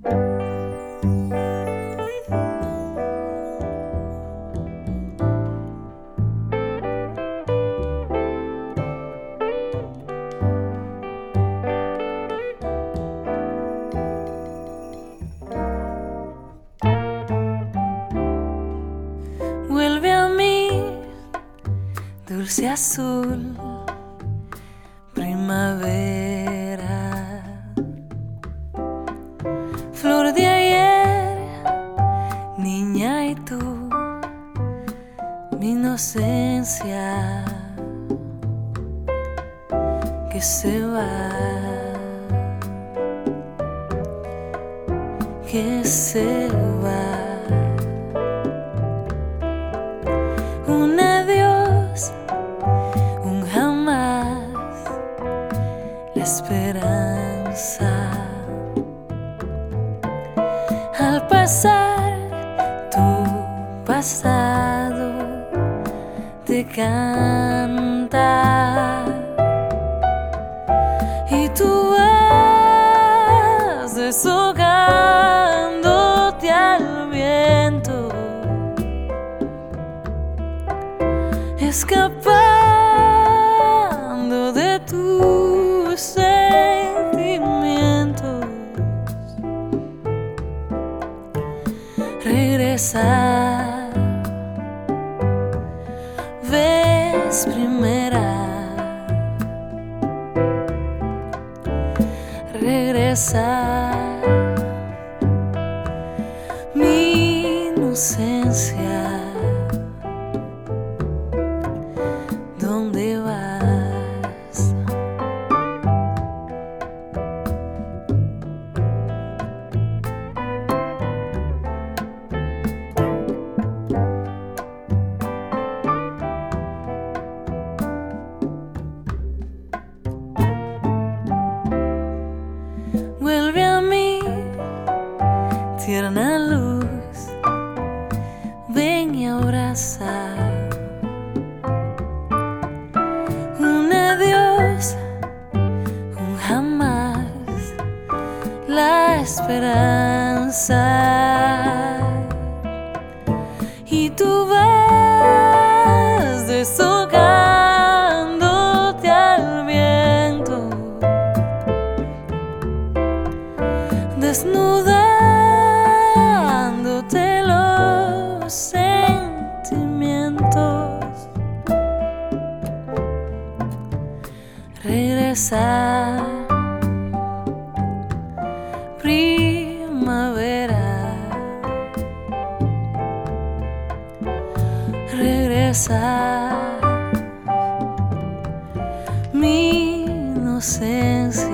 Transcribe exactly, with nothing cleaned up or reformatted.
Vuelve a mí, dulce azul, primavera, flor de ayer, niña y tú, mi inocencia que se va, que se va. Un adiós, un jamás, la esperanza. Al pasar tu pasado te canta y tú vas deshogándote al viento, escapando de tus sentimientos. Regresa, vez primera. Regresa, mi inocencia. ¿Dónde vas? Vuelve a mí, tierna luz, ven y abraza. Un adiós, un jamás, la esperanza. Y tú vas deshogándote al viento, desnudándote los sentimientos. Regresa, primavera. Regresa, mi inocencia.